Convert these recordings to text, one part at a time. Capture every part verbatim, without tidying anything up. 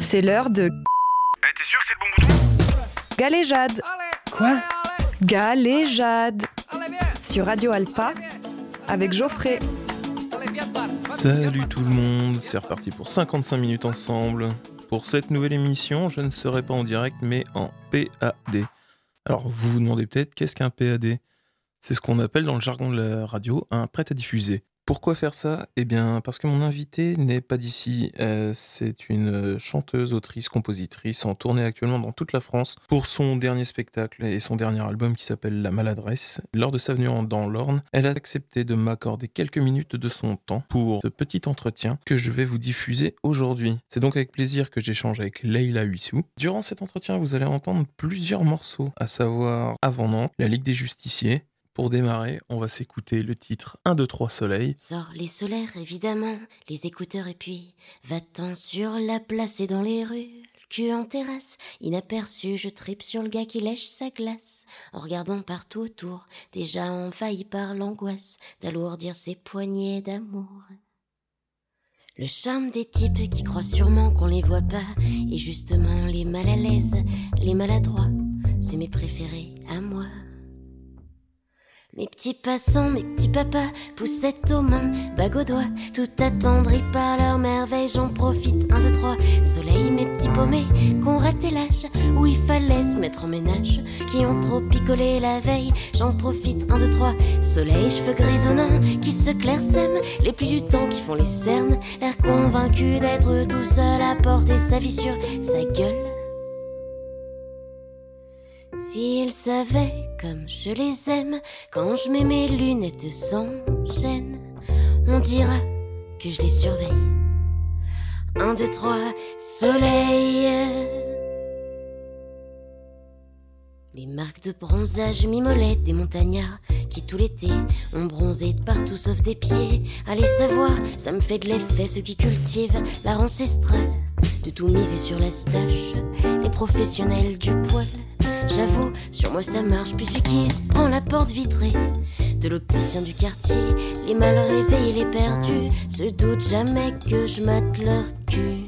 C'est l'heure de... Eh, t'es sûr que c'est le bon bouton ? Galéjade. Quoi ? Galéjade. Sur Radio Alpa, avec Geoffrey. Salut tout le monde, c'est reparti pour cinquante-cinq minutes ensemble. Pour cette nouvelle émission, je ne serai pas en direct, mais en P A D. Alors, vous vous demandez peut-être, qu'est-ce qu'un P A D ? C'est ce qu'on appelle dans le jargon de la radio un prêt à diffuser. Pourquoi faire ça ? Eh bien, parce que mon invité n'est pas d'ici. Euh, c'est une chanteuse, autrice, compositrice en tournée actuellement dans toute la France pour son dernier spectacle et son dernier album qui s'appelle La Maladresse. Lors de sa venue dans l'Orne, elle a accepté de m'accorder quelques minutes de son temps pour ce petit entretien que je vais vous diffuser aujourd'hui. C'est donc avec plaisir que j'échange avec Leïla Huissou. Durant cet entretien, vous allez entendre plusieurs morceaux, à savoir Avant Nantes, La Ligue des Justiciers. Pour démarrer, on va s'écouter le titre un, deux, trois Soleil. Sors les solaires, évidemment, les écouteurs et puis va-t'en sur la place et dans les rues. Le cul en terrasse, inaperçu, je tripe sur le gars qui lèche sa glace. En regardant partout autour, déjà envahi par l'angoisse d'alourdir ses poignées d'amour. Le charme des types qui croient sûrement qu'on les voit pas, et justement les mal à l'aise, les maladroits, c'est mes préférés à moi. Mes petits passants, mes petits papas, poussettes aux mains, bagues aux doigts, tout attendri par leur merveille, j'en profite, un, deux, trois, soleil, mes petits paumés, qu'ont raté l'âge, où il fallait se mettre en ménage, qui ont trop picolé la veille, j'en profite, un, deux, trois, soleil, cheveux grisonnants, qui se clairsèment, les plis du temps qui font les cernes, l'air convaincu d'être tout seul à porter sa vie sur sa gueule. S'ils savaient comme je les aime, quand je mets mes lunettes sans gêne, on dira que je les surveille. Un, deux, trois, soleil. Les marques de bronzage mimolette des montagnards qui tout l'été ont bronzé de partout sauf des pieds. Allez savoir, ça me fait de l'effet ceux qui cultivent l'art ancestral de tout miser sur la stache, les professionnels du poil. J'avoue, sur moi ça marche, puis celui qui se prend la porte vitrée de l'opticien du quartier, les mal réveillés, les perdus, se doutent jamais que je mate leur cul.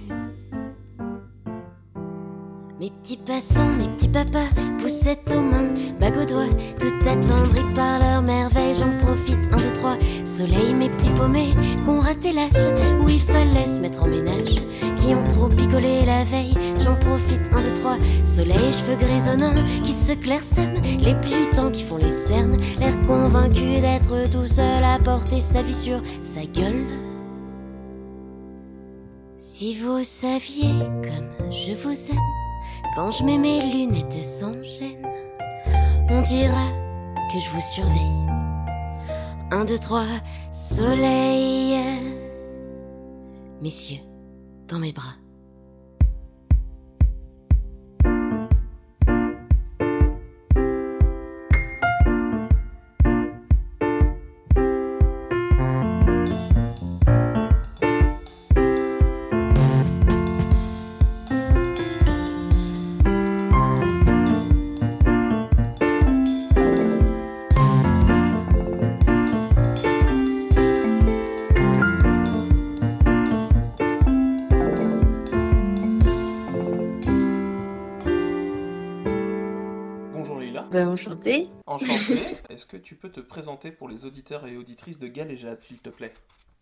Mes petits passants, mes petits papas, poussettes aux mains, bagues aux doigts, tout attendri par leur merveille, j'en profite, un, deux, trois, soleil, mes petits paumés, qu'ont raté l'âge, où il fallait se mettre en ménage, qui ont trop picolé la veille, j'en profite, un, deux, trois, soleil, cheveux grisonnants, qui se clairsèment, les plis du temps qui font les cernes, l'air convaincu d'être tout seul à porter sa vie sur sa gueule. Si vous saviez comme je vous aime, quand je mets mes lunettes sans gêne, on dira que je vous surveille. Un, deux, trois, soleil. Messieurs, dans mes bras. Ben, enchanté. Enchanté. Est-ce que tu peux te présenter pour les auditeurs et auditrices de Galéjade, s'il te plaît ?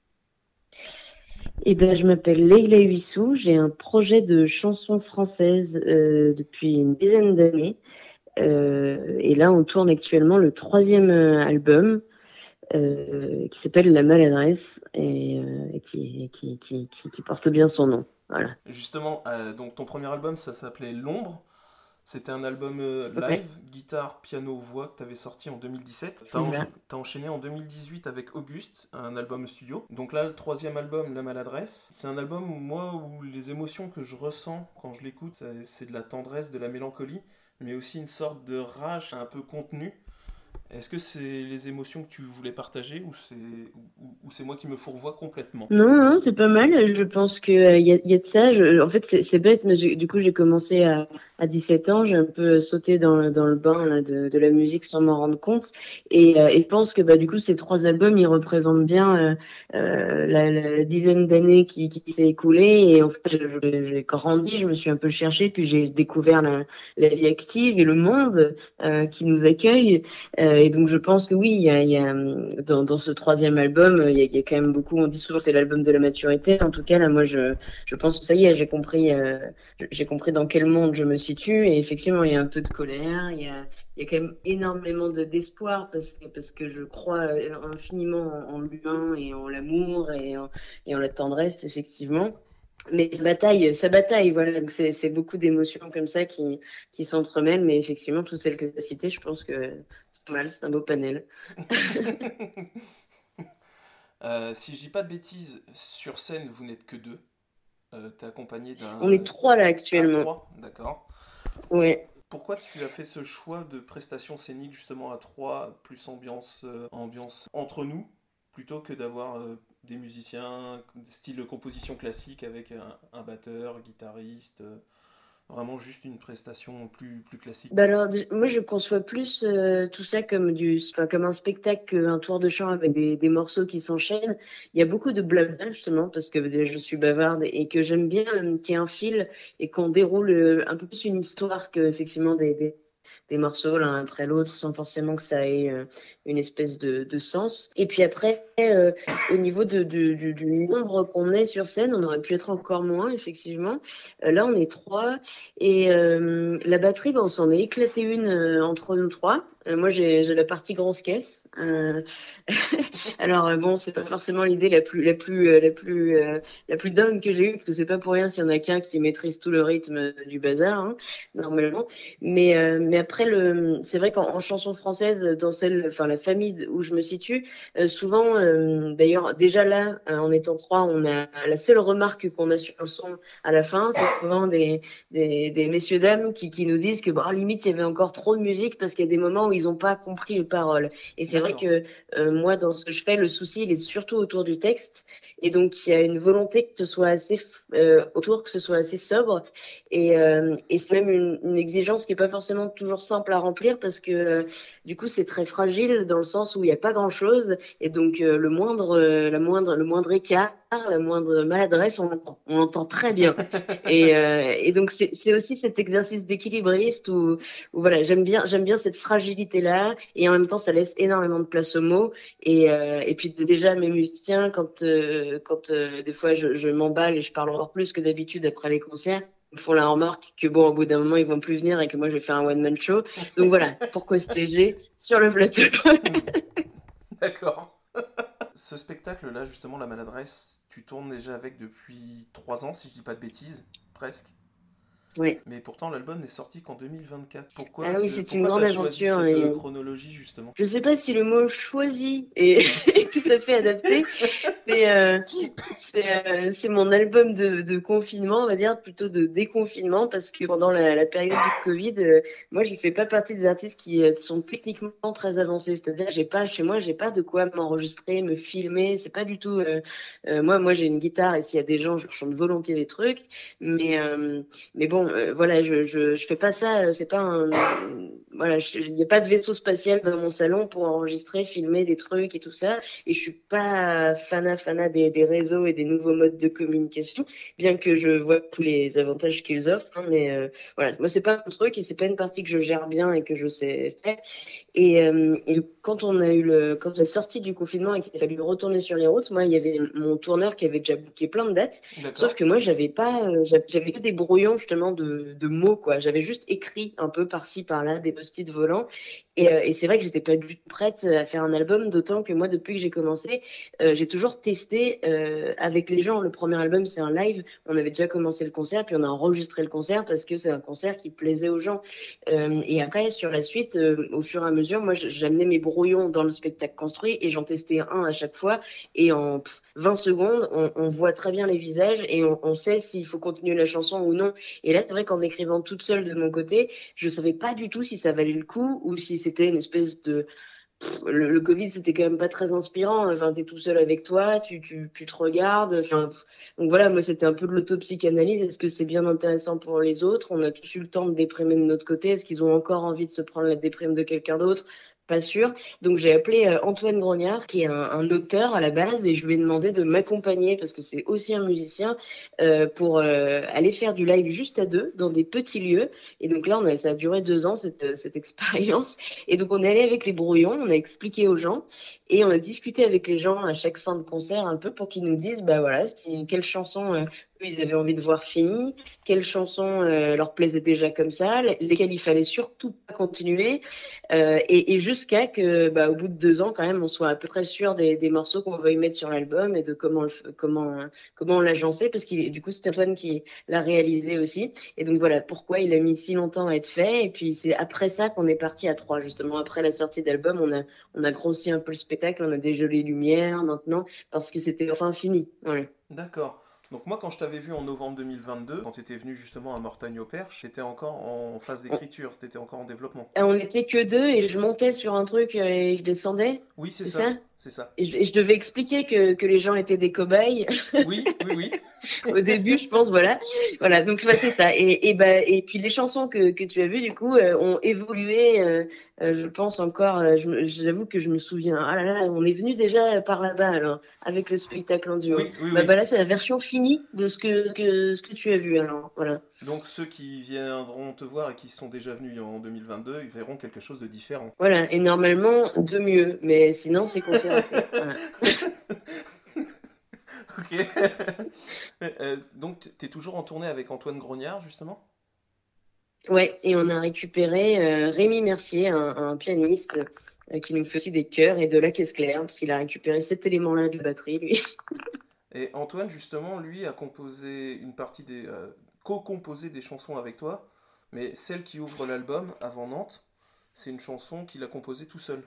Eh ben, je m'appelle Leïla Huissou, j'ai un projet de chanson française euh, depuis une dizaine d'années. Euh, et là, on tourne actuellement le troisième euh, album euh, qui s'appelle La Maladresse et euh, qui, qui, qui, qui, qui porte bien son nom. Voilà. Justement, euh, donc ton premier album, ça s'appelait L'Ombre. C'était un album euh, live, Ouais. guitare, piano, voix, que tu avais sorti en deux mille dix-sept. C'est T'as, en- ça. t'as enchaîné en deux mille dix-huit avec Auguste, un album studio. Donc là, le troisième album, La Maladresse. C'est un album où moi, où les émotions que je ressens quand je l'écoute, c'est, c'est de la tendresse, de la mélancolie, mais aussi une sorte de rage un peu contenue. Est-ce que c'est les émotions que tu voulais partager ou c'est ou, ou c'est moi qui me fourvoie complètement? Non, non, c'est pas mal. Je pense que euh, y a, y a de ça. Je- en fait, c'est c'est bête, mais j'ai- du coup, j'ai commencé à, à dix-sept ans. J'ai un peu sauté dans, dans le bain là, de, de la musique sans m'en rendre compte. Et, euh, et je pense que bah, du coup, ces trois albums, ils représentent bien euh, euh, la, la- la dizaine d'années qui, qui s'est écoulée. Et en fait, je- je- j'ai grandi, je me suis un peu cherchée, puis j'ai découvert la, la vie active et le monde euh, qui nous accueille. Euh, et donc, je pense que oui, il y a, il y a, hum, dans, dans ce troisième album, il y a, il y a quand même beaucoup. On dit souvent que c'est l'album de la maturité. En tout cas, là, moi, je, je pense que ça y est, j'ai compris, euh, j'ai compris dans quel monde je me situe. Et effectivement, il y a un peu de colère, il y a, il y a quand même énormément de d'espoir parce que, parce que je crois euh, infiniment en, en l'humain et en l'amour et en, et en la tendresse, effectivement. Mais ça bataille, ça bataille, voilà. Donc c'est c'est beaucoup d'émotions comme ça qui qui s'entremêlent. Mais effectivement, toutes celles que tu as citées, je pense que c'est pas mal, c'est un beau panel. Euh, si je dis pas de bêtises, sur scène, vous n'êtes que deux. Euh, t'es accompagné On est d'un... trois là Ah, actuellement. trois, d'accord. Ouais. Pourquoi tu as fait ce choix de prestation scénique justement à trois, plus ambiance, euh, ambiance entre nous, plutôt que d'avoir euh, des musiciens, style de composition classique avec un, un batteur, guitariste, euh, vraiment juste une prestation plus, plus classique Bah quoi. alors, dé- moi, je conçois plus euh, tout ça comme du, enfin, comme un spectacle qu'un tour de chant avec des, des morceaux qui s'enchaînent. Il y a beaucoup de blabla, justement, parce que déjà, je suis bavarde et que j'aime bien euh, qu'il y ait un fil et qu'on déroule euh, un peu plus une histoire que, effectivement, des, des, des morceaux l'un après l'autre, sans forcément que ça ait euh, une espèce de, de sens. Et puis après, euh, au niveau de, de- du, du nombre qu'on est sur scène, on aurait pu être encore moins, effectivement. Euh, là, on est trois. Et euh, la batterie, ben, on s'en est éclaté une euh, entre nous trois. Euh, moi, j'ai j'ai la partie grosse caisse. Euh, alors euh, bon, c'est pas forcément l'idée la plus la plus euh, la plus euh, la plus dingue que j'ai eue parce que c'est pas pour rien s'il y en a qu'un qui maîtrise tout le rythme du bazar hein, normalement. Mais euh, mais après le, c'est vrai qu'en en chanson française, dans celle, enfin la famille où je me situe, euh, souvent, euh, d'ailleurs déjà là, euh, en étant trois, on a la seule remarque qu'on a sur le son à la fin, c'est souvent des des, des messieurs dames qui, qui nous disent que bah, limite il y avait encore trop de musique parce qu'il y a des moments où ils n'ont pas compris les paroles. Et c'est vrai D'accord, que euh, moi dans ce que je fais, le souci il est surtout autour du texte et donc il y a une volonté que ce soit assez euh, autour, que ce soit assez sobre et, euh, et c'est même une, une exigence qui est pas forcément toujours simple à remplir parce que euh, du coup c'est très fragile dans le sens où il n'y a pas grand chose et donc euh, le moindre euh, la moindre le moindre écart, la moindre maladresse on l'entend on l'entend très bien et, euh, et donc c'est c'est aussi cet exercice d'équilibriste où, où voilà j'aime bien j'aime bien cette fragilité là et en même temps ça laisse énormément de place aux mots et euh, et puis déjà mes musiciens quand euh, quand euh, des fois je, je m'emballe et je parle encore plus que d'habitude après les concerts ils me font la remarque que bon au bout d'un moment ils vont plus venir et que moi je vais faire un one man show donc voilà pourquoi C G sur le plateau. d'accord. Ce spectacle-là, justement, La Maladresse, tu tournes déjà avec depuis trois ans, si je dis pas de bêtises, presque. Oui. Mais pourtant, l'album n'est sorti qu'en deux mille vingt-quatre. Pourquoi Ah oui te, c'est une pourquoi grande t'as choisi aventure cette euh, et chronologie, justement? je sais pas si le mot choisi est, est tout à fait adapté. C'est euh, c'est euh, c'est mon album de, de confinement, on va dire, plutôt de déconfinement, parce que pendant la, la période du Covid, euh, moi, je fais pas partie des artistes qui euh, sont techniquement très avancés. C'est-à-dire, j'ai pas chez moi, j'ai pas de quoi m'enregistrer, me filmer. C'est pas du tout. Euh, euh, moi, moi, j'ai une guitare et s'il y a des gens, je chante volontiers des trucs. Mais euh, mais bon, euh, voilà, je, je je fais pas ça. euh, C'est pas un voilà, je- il n'y a pas de vaisseau spatial dans mon salon pour enregistrer, filmer des trucs et tout ça. Et je suis pas fana fana des, des réseaux et des nouveaux modes de communication, bien que je vois tous les avantages qu'ils offrent. Hein, mais euh, voilà, moi c'est pas un truc et c'est pas une partie que je gère bien et que je sais faire. Et, euh, et quand on a eu le, quand on est sorti du confinement et qu'il a fallu retourner sur les routes, moi il y avait mon tourneur qui avait déjà booké plein de dates, sauf D'accord. que moi j'avais pas, euh, j'avais j'avais que des brouillons justement de, de mots quoi. J'avais juste écrit un peu par-ci par-là des post-it volants. Et, euh, et c'est vrai que j'étais pas du tout prête à faire un album, d'autant que moi depuis que j'ai commencé, euh, j'ai toujours testé euh, avec les gens. Le premier album c'est un live. On avait déjà commencé le concert puis on a enregistré le concert parce que c'est un concert qui plaisait aux gens. Euh, et après, sur la suite, euh, au fur et à mesure, moi, j'amenais mes brouillons dans le spectacle construit et j'en testais un à chaque fois. Et en pff, vingt secondes, on, on voit très bien les visages et on, on sait s'il faut continuer la chanson ou non. Et là, c'est vrai qu'en écrivant toute seule de mon côté, je savais pas du tout si ça valait le coup ou si c'était une espèce de le, le Covid, c'était quand même pas très inspirant. Enfin, t'es tout seul avec toi, tu, tu, tu te regardes. Enfin, donc voilà, moi, c'était un peu de l'autopsychanalyse. Est-ce que c'est bien intéressant pour les autres? On a tous eu le temps de déprimer de notre côté. Est-ce qu'ils ont encore envie de se prendre la déprime de quelqu'un d'autre? Pas sûr. Donc j'ai appelé euh, Antoine Grognard, qui est un, un auteur à la base, et je lui ai demandé de m'accompagner, parce que c'est aussi un musicien, euh, pour euh, aller faire du live juste à deux, dans des petits lieux. Et donc là, on a, ça a duré deux ans, cette, cette expérience. Et donc on est allé avec les brouillons, on a expliqué aux gens, et on a discuté avec les gens à chaque fin de concert, un peu pour qu'ils nous disent, bah voilà, si, quelle chanson euh, eux, ils avaient envie de voir fini, quelles chansons euh, leur plaisaient déjà comme ça, lesquelles il fallait surtout pas continuer, euh, et, et jusqu'à que, bah, au bout de deux ans, quand même, on soit à peu près sûr des, des morceaux qu'on va y mettre sur l'album et de comment le, comment comment on l'agençait, parce qu'il du coup c'est Antoine qui l'a réalisé aussi. Et donc voilà pourquoi il a mis si longtemps à être fait. Et puis c'est après ça qu'on est parti à trois, justement après la sortie d'album, on a on a grossi un peu le spectacle, on a des jolies lumières maintenant parce que c'était enfin fini. Voilà. D'accord. Donc moi, quand je t'avais vu en novembre deux mille vingt-deux, quand tu étais venu justement à Mortagne-au-Perche, t'étais encore en phase d'écriture, t'étais encore en développement. On n'était que deux et je montais sur un truc et je descendais. Oui, c'est, c'est ça. ça C'est ça. Et je, et je devais expliquer que, que les gens étaient des cobayes. Oui, oui, oui. Au début, je pense, voilà. Voilà, donc bah, c'est ça. Et, et, bah, et puis les chansons que, que tu as vues, du coup, euh, ont évolué, euh, euh, je pense encore, euh, je, j'avoue que je me souviens, ah là là, on est venu déjà par là-bas, alors, avec le spectacle en duo. Oui, oui, bah, oui. bah là, c'est la version finie de ce que, que, ce que tu as vu, alors, voilà. Donc ceux qui viendront te voir et qui sont déjà venus en deux mille vingt-deux, ils verront quelque chose de différent. Voilà, et normalement, de mieux, mais sinon, c'est qu'on s'est raté. Voilà. Ok. euh, donc t'es toujours en tournée avec Antoine Grognard, justement ? Ouais, et on a récupéré euh, Rémi Mercier, un, un pianiste euh, qui nous fait aussi des chœurs et de la caisse claire, parce qu'il a récupéré cet élément-là de la batterie, lui. Et Antoine, justement, lui, a composé une partie des... Euh, co-composé des chansons avec toi, mais celle qui ouvre l'album, Avant Nantes, c'est une chanson qu'il a composée tout seul.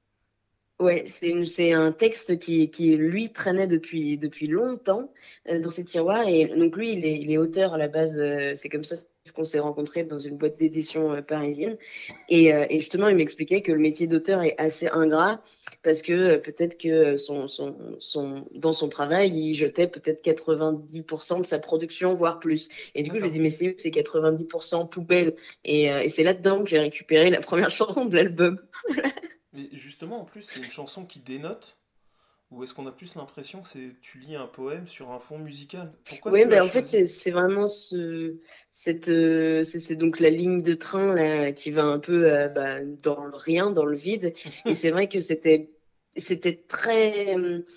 Ouais, c'est, une, c'est un texte qui, qui, lui, traînait depuis, depuis longtemps euh, dans ses tiroirs. Et donc, lui, il est, il est auteur à la base. Euh, c'est comme ça qu'on s'est rencontrés dans une boîte d'édition euh, parisienne. Et, euh, et justement, il m'expliquait que le métier d'auteur est assez ingrat parce que euh, peut-être que son, son, son, dans son travail, il jetait peut-être quatre-vingt-dix pour cent de sa production, voire plus. Et du coup, je lui ai dit, mais c'est, c'est quatre-vingt-dix pour cent poubelle. Et, euh, et c'est là-dedans que j'ai récupéré la première chanson de l'album. Mais justement, en plus, c'est une chanson qui dénote, ou est-ce qu'on a plus l'impression que c'est tu lis un poème sur un fond musical ? Pourquoi Oui, tu ben as en fait, choisi... c'est, c'est vraiment ce, cette, euh, c'est, c'est donc la ligne de train là, qui va un peu euh, bah, dans le rien, dans le vide. Et c'est vrai que c'était, c'était très...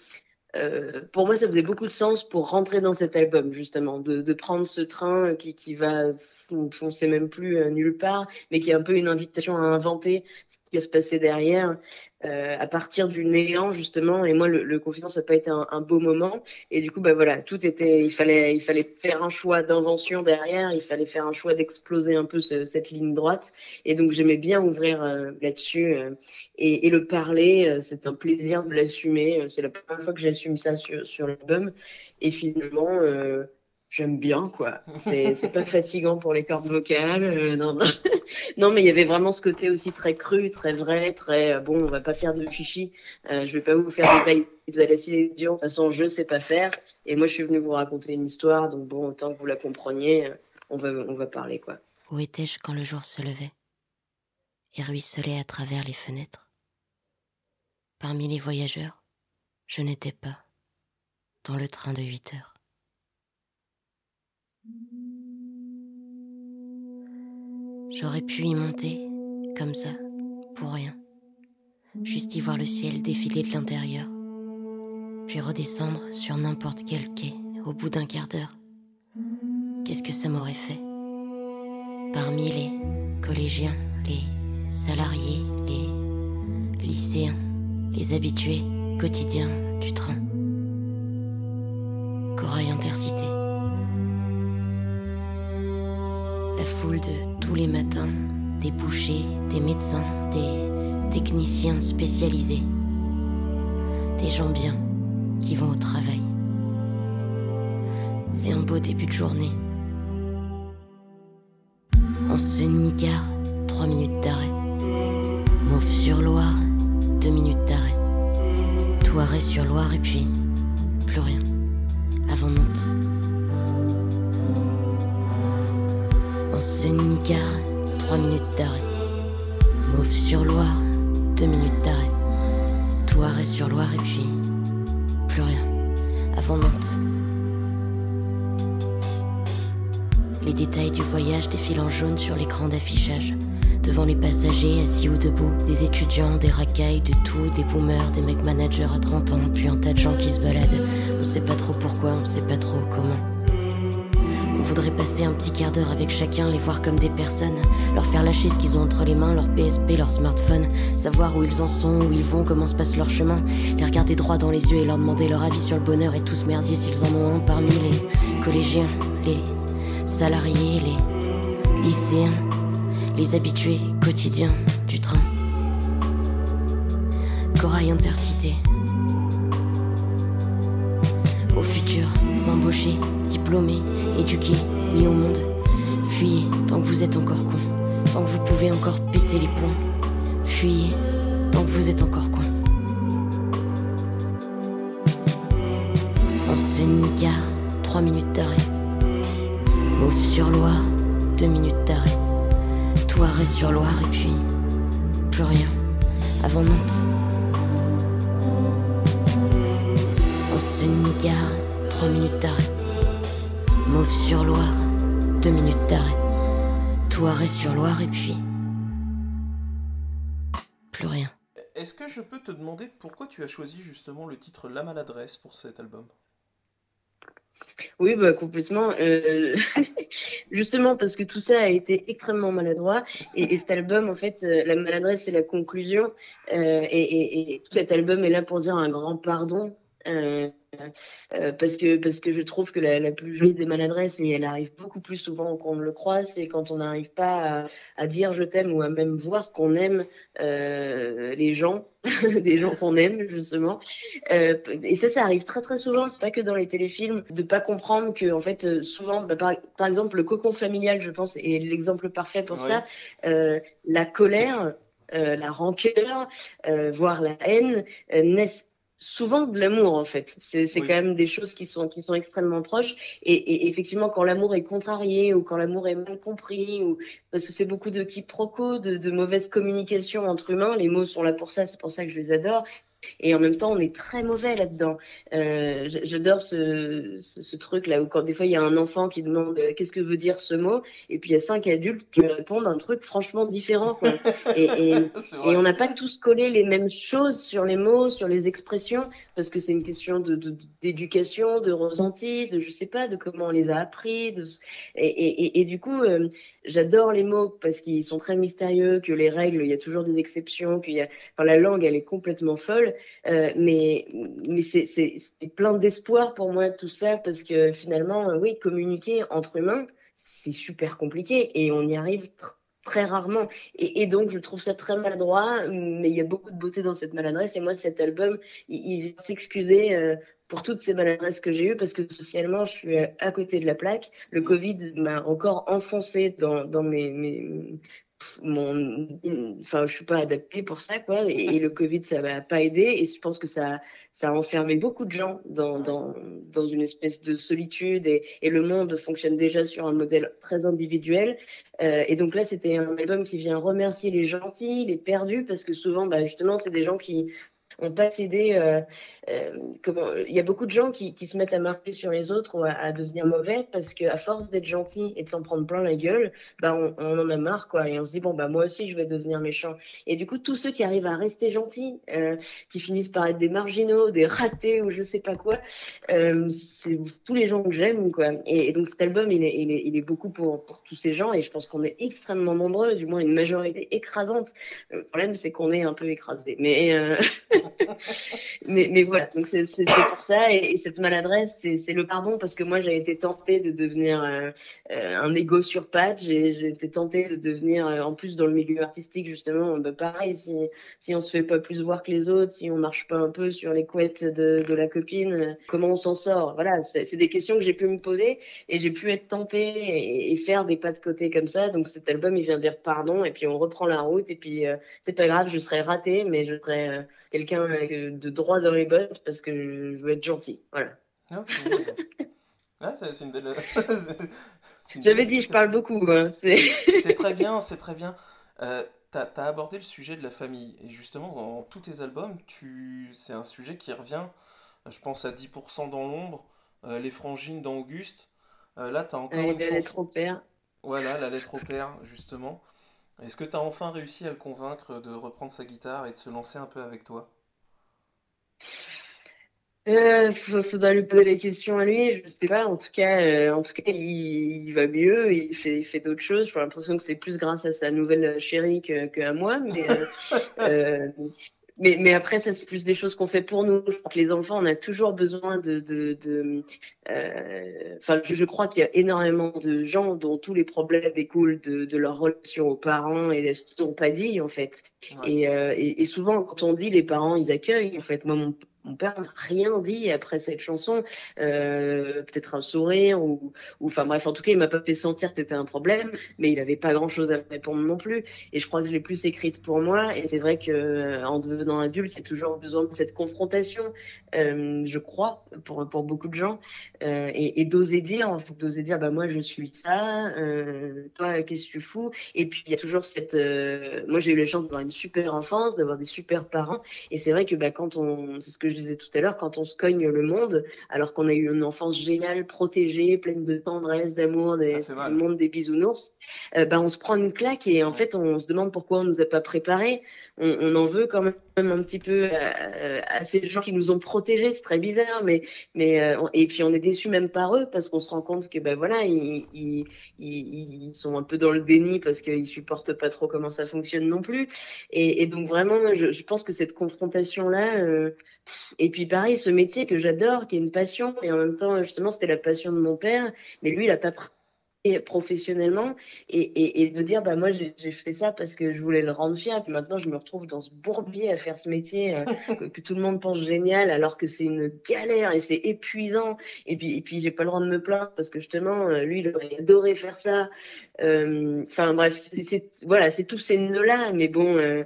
Euh, pour moi, ça faisait beaucoup de sens pour rentrer dans cet album, justement, de, de prendre ce train qui, qui va foncer même plus euh, nulle part, mais qui est un peu une invitation à inventer ce qui va se passer derrière, euh, à partir du néant, justement. Et moi, le, le confinement, ça n'a pas été un, un beau moment. Et du coup, bah voilà, tout était, il fallait, il fallait faire un choix d'invention derrière, il fallait faire un choix d'exploser un peu ce, cette ligne droite. Et donc, j'aimais bien ouvrir euh, là-dessus euh, et, et le parler. Euh, c'est un plaisir de l'assumer. C'est la première fois que j'assume ça sur, sur l'album. Et finalement, euh, j'aime bien, quoi. C'est, c'est pas fatigant pour les cordes vocales. Euh, non, non. non, mais il y avait vraiment ce côté aussi très cru, très vrai, très, euh, bon, on va pas faire de chichi. Euh, je vais pas vous faire des bails à la Céline Dion. De toute façon, je sais pas faire. Et moi, je suis venue vous raconter une histoire. Donc bon, autant que vous la compreniez, euh, on va, on va parler, quoi. Où étais-je quand le jour se levait et ruisselait à travers les fenêtres ? Parmi les voyageurs, je n'étais pas dans le train de huit heures. J'aurais pu y monter, comme ça, pour rien. Juste y voir le ciel défiler de l'intérieur, puis redescendre sur n'importe quel quai au bout d'un quart d'heure. Qu'est-ce que ça m'aurait fait ? Parmi les collégiens, les salariés, les lycéens, les habitués quotidiens du train. Corail Intercité. La foule de tous les matins, des bouchers, des médecins, des techniciens spécialisés, des gens bien qui vont au travail. C'est un beau début de journée. On se nigare, trois minutes d'arrêt. Mauves-sur-Loire, deux minutes d'arrêt. Tout arrêt sur Loire et puis plus rien. Avant Nantes. En semi-gare, trois minutes d'arrêt. Mauve sur Loire, deux minutes d'arrêt. Tout arrêt sur Loire et puis plus rien. Avant Nantes. Les détails du voyage défilent en jaune sur l'écran d'affichage. Devant les passagers, assis ou debout, des étudiants, des racailles, de tout, des boomers, des mecs managers à trente ans, puis un tas de gens qui se baladent. On sait pas trop pourquoi, on sait pas trop comment. On voudrait passer un petit quart d'heure avec chacun, les voir comme des personnes, leur faire lâcher ce qu'ils ont entre les mains, leur P S P, leur smartphone, savoir où ils en sont, où ils vont, comment se passe leur chemin, les regarder droit dans les yeux et leur demander leur avis sur le bonheur et tous merdier s'ils en ont un parmi les collégiens, les salariés, les lycéens, les habitués quotidiens du train. Corail Intercité. Aux futurs embauchés, diplômés, éduqués, mis au monde. Fuyez tant que vous êtes encore con, tant que vous pouvez encore péter les plombs. Fuyez tant que vous êtes encore con. En semi-gare, trois minutes d'arrêt. Mauve sur Loire, deux minutes d'arrêt. Tout arrêt sur Loire et puis plus rien. Avant Nantes. En semi-gare, trois minutes d'arrêt. Mauve sur Loire, deux minutes d'arrêt. Tout arrêt sur Loire et puis plus rien. Est-ce que je peux te demander pourquoi tu as choisi justement le titre La Maladresse pour cet album ? Oui, bah, complètement. Euh, justement, parce que tout ça a été extrêmement maladroit. Et, et cet album, en fait, euh, la maladresse, c'est la conclusion. Euh, et, et, et tout cet album est là pour dire un grand pardon. Euh, euh, parce que parce que je trouve que la, la plus jolie des maladresses, et elle arrive beaucoup plus souvent qu'on ne le croit, c'est quand on n'arrive pas à, à dire je t'aime ou à même voir qu'on aime euh, les gens, des gens qu'on aime justement. Euh, et ça, ça arrive très très souvent. C'est pas que dans les téléfilms, de pas comprendre que en fait souvent, bah, par, par exemple le cocon familial, je pense, est l'exemple parfait pour Oui. ça. Euh, la colère, euh, la rancœur, euh, voire la haine euh, naissent souvent de l'amour en fait. C'est, c'est Oui. quand même des choses qui sont qui sont extrêmement proches. Et, et effectivement, quand l'amour est contrarié ou quand l'amour est mal compris, ou parce que c'est beaucoup de quiproquos, de, de mauvaise communication entre humains. Les mots sont là pour ça. C'est pour ça que je les adore. Et en même temps, on est très mauvais là-dedans. Euh, j'adore ce, ce, ce truc-là où quand des fois il y a un enfant qui demande euh, qu'est-ce que veut dire ce mot, et puis il y a cinq adultes qui répondent un truc franchement différent, quoi. Et, et, et on n'a pas tous collé les mêmes choses sur les mots, sur les expressions, parce que c'est une question de, de, d'éducation, de ressenti, de je sais pas, de comment on les a appris. De... Et, et, et, et du coup, euh, j'adore les mots parce qu'ils sont très mystérieux, que les règles, il y a toujours des exceptions, qu'il y a, enfin la langue, elle est complètement folle. Euh, mais mais c'est, c'est, c'est plein d'espoir pour moi tout ça, parce que finalement euh, oui, communiquer entre humains c'est super compliqué et on y arrive tr- très rarement, et, et donc je trouve ça très maladroit, mais il y a beaucoup de beauté dans cette maladresse. Et moi cet album il, il vient s'excuser euh, pour toutes ces maladresses que j'ai eues, parce que socialement je suis à côté de la plaque. Le Covid m'a encore enfoncé dans, dans mes, mes mon enfin je suis pas adaptée pour ça, quoi, et, et le Covid ça m'a pas aidé, et je pense que ça ça a enfermé beaucoup de gens dans dans dans une espèce de solitude, et, et le monde fonctionne déjà sur un modèle très individuel. Euh, et donc là c'était un album qui vient remercier les gentils, les perdus, parce que souvent bah justement c'est des gens qui ont pas cédé. Euh, euh, comment il y a beaucoup de gens qui, qui se mettent à marquer sur les autres ou à, à devenir mauvais, parce que à force d'être gentil et de s'en prendre plein la gueule, bah on, on en a marre, quoi, et on se dit bon bah moi aussi je vais devenir méchant. Et du coup tous ceux qui arrivent à rester gentils, euh, qui finissent par être des marginaux, des ratés ou je sais pas quoi, euh, c'est tous les gens que j'aime, quoi. Et, et donc cet album il est, il est, il est beaucoup pour, pour tous ces gens, et je pense qu'on est extrêmement nombreux, du moins une majorité écrasante. Le problème c'est qu'on est un peu écrasés, mais euh... mais, mais voilà, donc c'est, c'est, c'est pour ça. Et, et cette maladresse, c'est, c'est le pardon, parce que moi, j'ai été tentée de devenir euh, euh, un égo sur pattes. J'ai, j'ai été tentée de devenir, euh, en plus, dans le milieu artistique, justement, bah, pareil, si, si on se fait pas plus voir que les autres, si on marche pas un peu sur les couettes de, de la copine, euh, comment on s'en sort? Voilà, c'est, c'est des questions que j'ai pu me poser et j'ai pu être tentée et, et faire des pas de côté comme ça. Donc cet album, il vient dire pardon et puis on reprend la route et puis euh, c'est pas grave, je serai ratée, mais je serai euh, quelqu'un euh, de droit dans les bottes parce que je, je veux être gentil. Voilà. Ok. Ah, c'est c'est une belle, c'est une belle J'avais dit, je parle explication. beaucoup. Hein. C'est... C'est très bien, c'est très bien. Euh, t'as, t'as abordé le sujet de la famille. Et justement, dans tous tes albums, tu... c'est un sujet qui revient. Je pense à dix pour cent dans l'ombre, euh, Les Frangines dans Auguste. Euh, là, t'as encore Allez, une la lettre chanson. au père. Voilà, La lettre au père, justement. Est-ce que t'as enfin réussi à le convaincre de reprendre sa guitare et de se lancer un peu avec toi? Euh, faut- faudra lui poser les questions à lui, je sais pas. En tout cas, euh, en tout cas, il, il va mieux, il fait, il fait d'autres choses. J'ai l'impression que c'est plus grâce à sa nouvelle chérie que, que à moi, mais euh, euh, mais, mais après, ça, c'est plus des choses qu'on fait pour nous. Je crois que les enfants, on a toujours besoin de, de, de euh, enfin, je, je crois qu'il y a énormément de gens dont tous les problèmes découlent de, de leur relation aux parents et de ce qu'ils n'ont pas dit, en fait. Ouais, Et, euh, et, et souvent, quand on dit, les parents, ils accueillent. En fait, moi, mon, mon père n'a rien dit après cette chanson. Euh, peut-être un sourire ou, ou, enfin bref, en tout cas, il m'a pas fait sentir que c'était un problème, mais il avait pas grand-chose à me répondre non plus. Et je crois que je l'ai plus écrite pour moi. Et c'est vrai que euh, en devenant adulte, il y a toujours besoin de cette confrontation, euh, je crois, pour, pour beaucoup de gens. Euh, et, et d'oser dire, faut d'oser dire, bah moi je suis ça, euh, toi qu'est-ce que tu fous? Et puis il y a toujours cette, euh, moi j'ai eu la chance d'avoir une super enfance, d'avoir des super parents. Et c'est vrai que bah quand on, c'est ce que je disais tout à l'heure, quand on se cogne le monde, alors qu'on a eu une enfance géniale, protégée, pleine de tendresse, d'amour, ça des, fait c'était le mal. monde des bisounours, euh, bah on se prend une claque et en Ouais. fait on se demande pourquoi on nous a pas préparés. On, on en veut quand même un petit peu à, à ces gens qui nous ont protégés, c'est très bizarre, mais mais euh, et puis on est déçu même par eux parce qu'on se rend compte que ben voilà ils, ils, ils, ils sont un peu dans le déni parce qu'ils supportent pas trop comment ça fonctionne non plus. Et, et donc vraiment, je, je pense que cette confrontation là, euh, et puis pareil, ce métier que j'adore, qui est une passion, et en même temps justement c'était la passion de mon père, mais lui il a pas et professionnellement et, et, et de dire bah moi j'ai j'ai fait ça parce que je voulais le rendre fier puis maintenant je me retrouve dans ce bourbier à faire ce métier euh, que, que tout le monde pense génial alors que c'est une galère et c'est épuisant et puis et puis j'ai pas le droit de me plaindre parce que justement euh, lui il aurait adoré faire ça. Euh, enfin bref c'est c'est- voilà c'est tous ces nœuds là mais bon euh,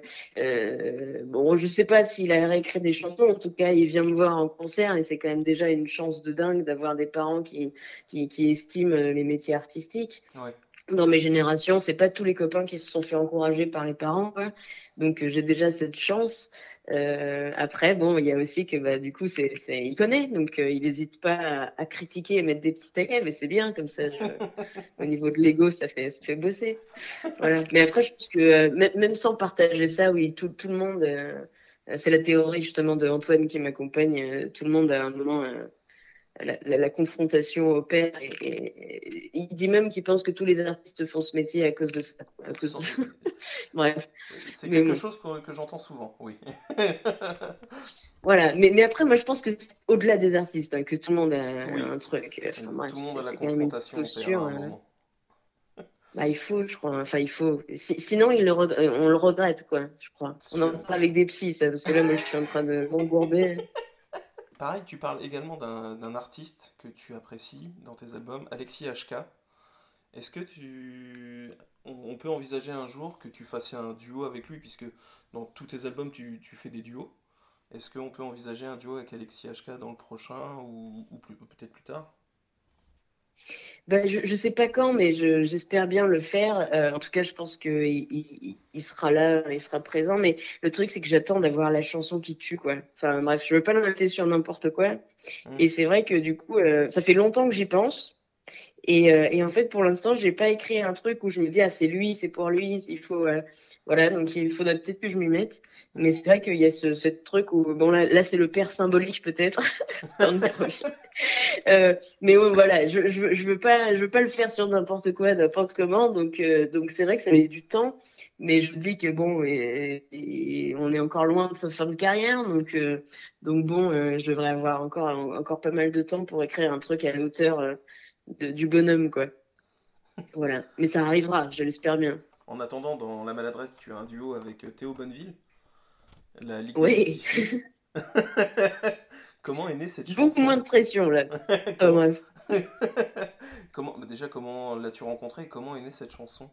euh, bon je sais pas s'il a réécrit des chansons, en tout cas il vient me voir en concert et c'est quand même déjà une chance de dingue d'avoir des parents qui qui, qui estiment euh, les métiers artistiques. Ouais. Dans mes générations, c'est pas tous les copains qui se sont fait encourager par les parents, quoi. Donc euh, j'ai déjà cette chance. Euh, après, bon, il y a aussi que bah du coup, c'est, c'est, il connaît, donc euh, il n'hésite pas à, à critiquer et mettre des petits taquets, mais c'est bien comme ça. Je, au niveau de l'ego, ça fait, ça fait bosser. Voilà. Mais après, je pense que euh, même, même sans partager ça, oui, tout, tout le monde. Euh, c'est la théorie justement de Antoine qui m'accompagne. Euh, tout le monde à un moment. Euh, la, la, la confrontation au père. Et, et- et il dit même qu'il pense que tous les artistes font ce métier à cause de ça. À cause de Sans- ça. Bref, C'est mais quelque bon. chose que, que j'entends souvent, oui. Voilà. Mais, mais après, moi, je pense que c'est au-delà des artistes, hein, que tout le monde a Oui, un truc. il Enfin, faut- bref, tout le monde c'est, a la c'est quand même une confrontation au père à posture. un euh, moment. Bah, il faut, je crois. Enfin, il faut. Si- sinon, il le reg- euh, on le regrette, quoi, je crois. On en Sur- parle avec des psys, ça, parce que là, moi, je suis en train de m'embourber. Pareil, tu parles également d'un d'un artiste que tu apprécies dans tes albums, Alexis H K. Est-ce que tu... On, on peut envisager un jour que tu fasses un duo avec lui, puisque dans tous tes albums, tu, tu fais des duos. Est-ce qu'on peut envisager un duo avec Alexis H K dans le prochain, ou, ou plus- peut-être plus tard? Ben, je, je sais pas quand, mais je, j'espère bien le faire. Euh, en tout cas, je pense que il, il, il sera là, il sera présent. Mais le truc, c'est que j'attends d'avoir la chanson qui tue, quoi. Enfin, bref, je veux pas l'inviter sur n'importe quoi. Hmm. Et c'est vrai que du coup, euh, ça fait longtemps que j'y pense. Et, euh, et en fait, pour l'instant, j'ai pas écrit un truc où je me dis, ah, c'est lui, c'est pour lui, il faut, euh, voilà. Donc, il faudrait peut-être que je m'y mette. Mais c'est vrai qu'il y a ce, ce truc où, bon, là, là, c'est le père symbolique, peut-être. On y revient. Euh, mais ouais, voilà, je, je, je veux pas, je veux pas le faire sur n'importe quoi, n'importe comment. Donc, euh, donc c'est vrai que ça met du temps, mais je vous dis que bon, et, et on est encore loin de sa fin de carrière, donc, euh, donc bon, euh, je devrais avoir encore, encore pas mal de temps pour écrire un truc à la hauteur euh, de- du bonhomme, quoi. Voilà, mais ça arrivera, je l'espère bien. En attendant, dans La Maladresse, tu as un duo avec euh, Théo Bonneville, la Ligue des Oui, Justiciers. Comment est née cette beaucoup moins chanson? de pression là. Enfin, Comment... bref. comment... bah, Déjà, comment l'as-tu rencontré et comment est née cette chanson?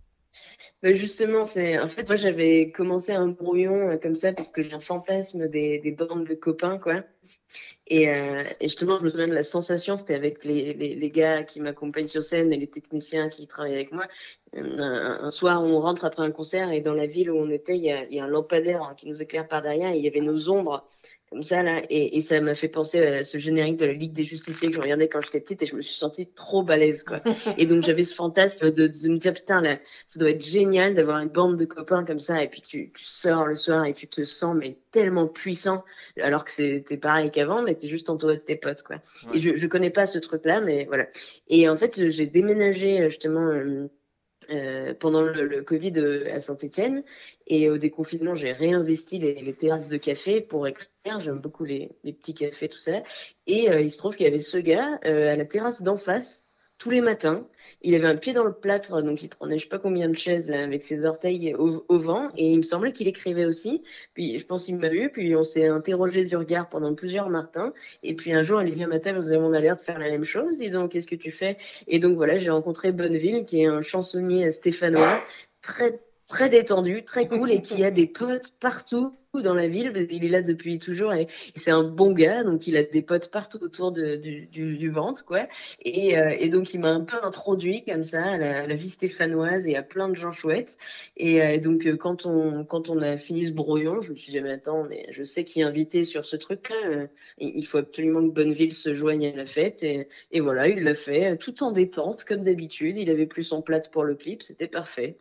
Bah, justement, c'est en fait moi j'avais commencé un brouillon euh, comme ça parce que j'ai un fantasme des, des bandes de copains quoi. Et, euh, et justement, je me souviens de la sensation, c'était avec les, les, les gars qui m'accompagnent sur scène et les techniciens qui travaillent avec moi. Euh, Un, un soir, on rentre après un concert et dans la ville où on était, il y a, il y a un lampadaire hein, qui nous éclaire par derrière et il y avait nos ombres comme ça là. Et, et ça m'a fait penser à ce générique de la Ligue des Justiciers que je regardais quand j'étais petite et je me suis sentie trop balèze quoi. Et donc j'avais ce fantasme de, de me dire putain là, ça doit être génial d'avoir une bande de copains comme ça et puis tu, tu sors le soir et tu te sens mais tellement puissant alors que c'était pareil qu'avant mais t'es juste entouré de tes potes quoi. Ouais. Et je je connais pas ce truc là mais voilà. Et en fait j'ai déménagé justement euh, euh, pendant le, le Covid euh, à Saint-Étienne et au déconfinement j'ai réinvesti les, les terrasses de café pour écrire. J'aime beaucoup les, les petits cafés tout ça et euh, il se trouve qu'il y avait ce gars euh, à la terrasse d'en face tous les matins. Il avait un pied dans le plâtre, donc il prenait je sais pas combien de chaises là, avec ses orteils au, au vent, et il me semblait qu'il écrivait aussi. Puis je pense qu'il m'a vu, puis on s'est interrogé du regard pendant plusieurs matins. Et puis un jour, elle est venue à ma table, nous avons l'air de faire la même chose. Ils ont qu'est-ce que tu fais? Et donc voilà, j'ai rencontré Bonneville, qui est un chansonnier stéphanois, très très détendu, très cool, et qui a des potes partout dans la ville. Il est là depuis toujours et, et c'est un bon gars, donc il a des potes partout autour de, du, du, du ventre, quoi. Et, euh, et donc il m'a un peu introduit comme ça à la, à la vie stéphanoise et à plein de gens chouettes. Et euh, donc euh, quand on quand on a fini ce brouillon, je me suis dit mais attends, mais je sais qui est invité sur ce truc-là. Euh, il faut absolument que Bonneville se joigne à la fête. Et, et voilà, il l'a fait, tout en détente comme d'habitude. Il avait plus son plâtre pour le clip, c'était parfait.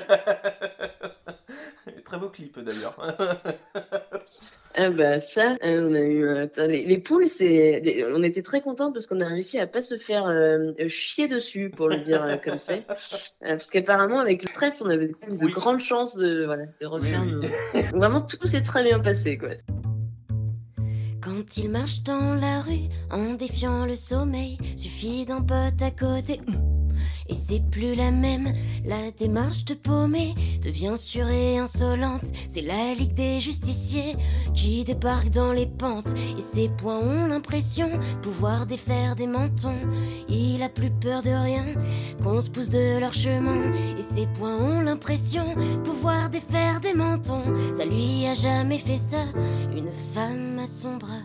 Très beau clip d'ailleurs. Ah bah ça, euh, on a eu euh, attends, les, les poules, c'est, des- on était très contents parce qu'on a réussi à pas se faire euh, euh, chier dessus, pour le dire euh, comme c'est, Euh, parce qu'apparemment avec le stress, on avait quand même de Oui. grandes chances de voilà de refaire. Oui, oui. nos- Vraiment tout s'est très bien passé quoi. Quand il marche dans la rue en défiant le sommeil, suffit d'un pote à côté. Et c'est plus la même, la démarche de paumer devient sûre et insolente. C'est la Ligue des Justiciers qui débarque dans les pentes. Et ses poings ont l'impression de pouvoir défaire des mentons. Il a plus peur de rien, qu'on se pousse de leur chemin. Et ses poings ont l'impression de pouvoir défaire des mentons. Ça lui a jamais fait ça, une femme à son bras.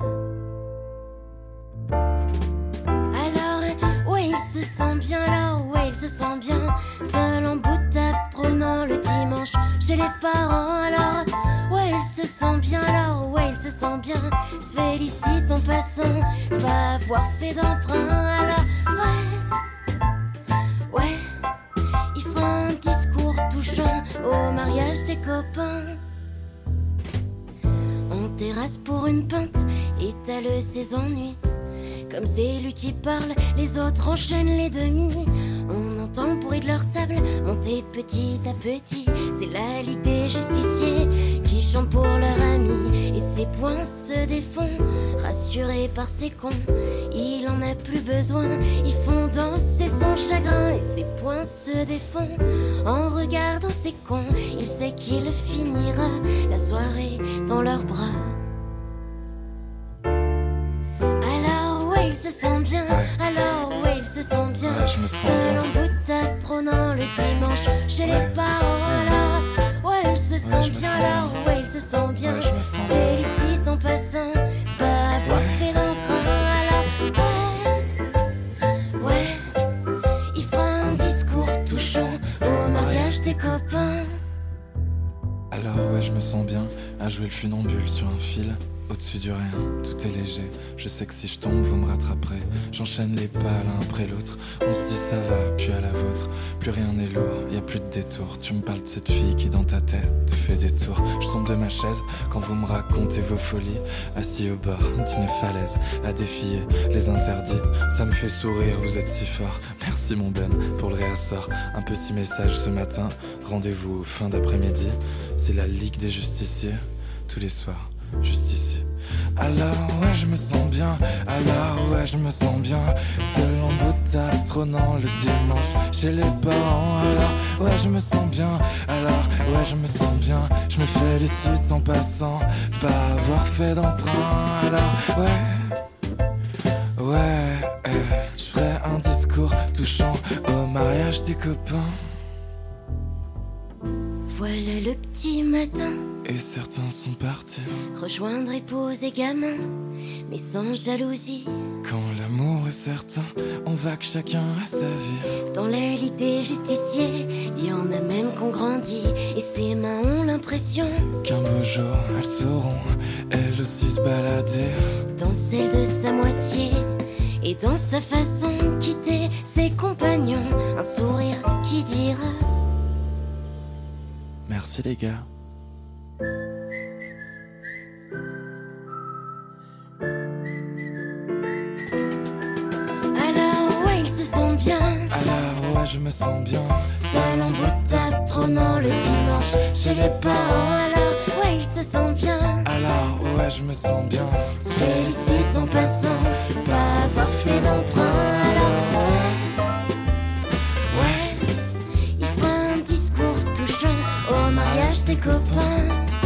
Alors, ouais, il se sent bien là, ouais, il se sent bien. Seul en bout de table, trônant le dimanche chez les parents. Alors, ouais, il se sent bien là, ouais, il se sent bien. Se félicite en passant, de pas avoir fait d'emprunt. Alors, ouais, ouais, il fera un discours touchant au mariage des copains. En terrasse pour une pinte, étale ses ennuis. Comme c'est lui qui parle, les autres enchaînent les demi. On entend le bruit de leur table monter petit à petit. C'est la Ligue des Justiciers qui chante pour leur ami. Et ses poings se défont, rassurés par ses cons. Il en a plus besoin, ils font danser son chagrin. Et ses poings se défont en regardant ses cons. Il sait qu'il finira la soirée dans leurs bras. Il se sent bien, ouais. Alors ouais, il se sent bien. Ouais, je me sens Seul bien. en bout de table, trônant le dimanche chez les parents. Alors ouais, il se sent je me bien, sens alors bien. ouais, il se sent bien. Ouais, je me sens Se bien. félicite en passant, pas avoir Ouais. fait d'emprunt. Alors ouais, ouais, il fera un discours touchant au mariage des copains. Alors ouais, je me sens bien à jouer jouer le funambule sur un fil. Au-dessus du rien, tout est léger. Je sais que si je tombe, vous me rattraperez. J'enchaîne les pas l'un après l'autre. On se dit ça va, puis à la vôtre. Plus rien n'est lourd, y a plus de détour. Tu me parles de cette fille qui dans ta tête te fait des tours. Je tombe de ma chaise quand vous me racontez vos folies. Assis au bord d'une falaise, à défier les interdits. Ça me fait sourire, vous êtes si fort. Merci mon Ben pour le réassort. Un petit message ce matin. Rendez-vous fin d'après-midi. C'est la Ligue des Justiciers. Tous les soirs, juste ici. Alors ouais je me sens bien, alors ouais je me sens bien. Seul en beau table, trônant le dimanche chez les parents. Alors ouais je me sens bien, alors ouais je me sens bien. Je me félicite en passant de pas avoir fait d'emprunt. Alors ouais, ouais, euh, je ferai un discours touchant au mariage des copains. Voilà le petit matin, et certains sont partis. rejoindre épouse et gamin, mais sans jalousie. Quand l'amour est certain, on va que chacun a sa vie. Dans la ligue des justiciers, il y en a même qu'on grandit. Et ses mains ont l'impression Qu'un beau jour, elles sauront, elles aussi se balader. dans celle de sa moitié et dans sa façon de quitter ses compagnons. Un sourire qui dira Merci les gars. alors ouais il se sent bien. Alors ouais je me sens bien. Seul en bout de table, trônant le dimanche chez les parents. Alors ouais il se sent bien. Alors ouais je me sens bien. Se félicite en passant de pas avoir fait d'emprunt. Alors ouais, ouais, il fera un discours touchant au mariage des copains.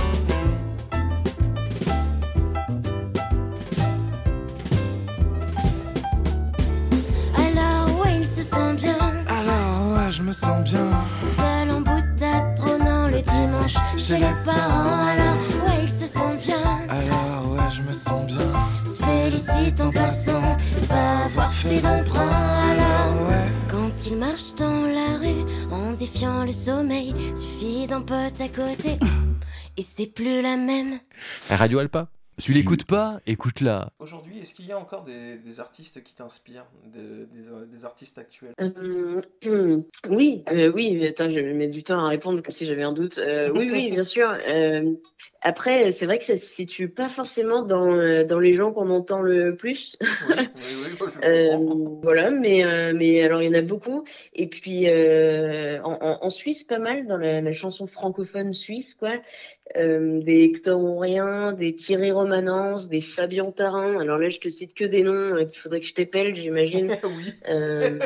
Alors ouais il se sent bien. Alors ouais je me sens bien. Seul en bout de table, trônant le dimanche chez les parents. Alors ouais il se sent bien. Alors ouais je me sens bien. Se félicite en passant de pas avoir fait d'emprunt. Alors ouais. quand il marche dans la rue en défiant le sommeil, suffit d'un pote à côté et c'est plus la même. Radio Alpa. Tu l'écoutes pas, écoute-la. Aujourd'hui, est-ce qu'il y a encore des, des artistes qui t'inspirent, des, des, des artistes actuels? Euh, oui, euh, oui, attends, je mets du temps à répondre comme si j'avais un doute. Euh, oui, oui, bien sûr. Euh, après, c'est vrai que ça se situe pas forcément dans, euh, dans les gens qu'on entend le plus. Oui, oui, oui, moi, je Euh, comprends. voilà, mais, euh, mais alors il y en a beaucoup. Et puis euh, en, en, en Suisse, pas mal, dans la, la chanson francophone suisse, quoi. Euh, des Hector Ourien, des Thierry Romanence, des Fabien Tarin. Alors là, je te cite que des noms euh, qu'il faudrait que je t'épelle, j'imagine. Oui. Euh,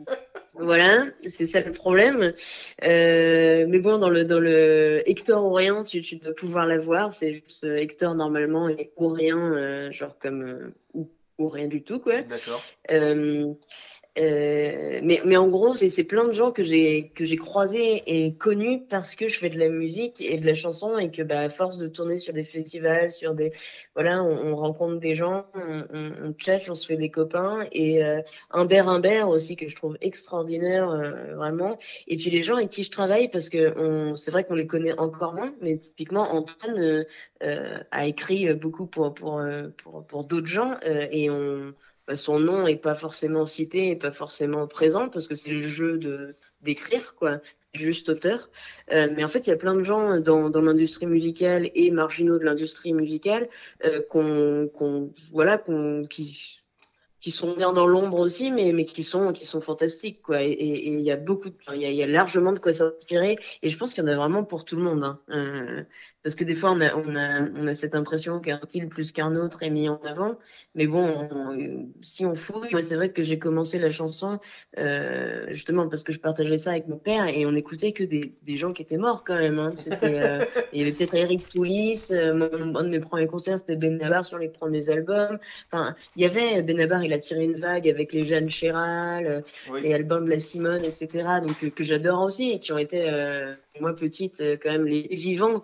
voilà, c'est ça le problème. Euh, mais bon, dans le dans le Hector Ourien, tu, tu dois pouvoir l'avoir. C'est juste euh, Hector normalement et Ourien, euh, genre comme euh, ou, ou rien du tout, quoi. D'accord. Euh, euh, mais, mais en gros, c'est, c'est plein de gens que j'ai que j'ai croisés et connus parce que je fais de la musique et de la chanson et que bah, à force de tourner sur des festivals, sur des voilà, on, on rencontre des gens, on, on, on tchatche, on se fait des copains et euh, Humbert Humbert aussi que je trouve extraordinaire euh, vraiment. Et puis les gens avec qui je travaille parce que on, c'est vrai qu'on les connaît encore moins, mais typiquement Antoine euh, euh, a écrit beaucoup pour pour pour pour, pour d'autres gens euh, et on bah, son nom est pas forcément cité, et pas forcément présent parce que c'est le jeu de d'écrire quoi, juste auteur. Euh, mais en fait, il y a plein de gens dans dans l'industrie musicale et marginaux de l'industrie musicale euh, qu'on qu'on voilà qu'on qui qui sont bien dans l'ombre aussi, mais mais qui sont qui sont fantastiques quoi. Et il y a beaucoup, de, il y a, y a largement de quoi s'inspirer. Et je pense qu'il y en a vraiment pour tout le monde, hein. Euh, parce que des fois on a on a on a cette impression qu'un style plus qu'un autre est mis en avant. Mais bon, on, si on fouille, moi c'est vrai que j'ai commencé la chanson euh, justement parce que je partageais ça avec mon père et on écoutait que des des gens qui étaient morts quand même. Hein. C'était euh, il y avait peut-être Eric Toulis. Euh, mon, un de mes premiers concerts c'était Benabar sur les premiers albums. Enfin, il y avait Benabar, il a tiré une vague avec les Jeanne Chéral, Oui. les Albin de la Simone, et cetera. Donc que, que j'adore aussi et qui ont été, euh, moi petite, euh, quand même les vivants quoi, qui,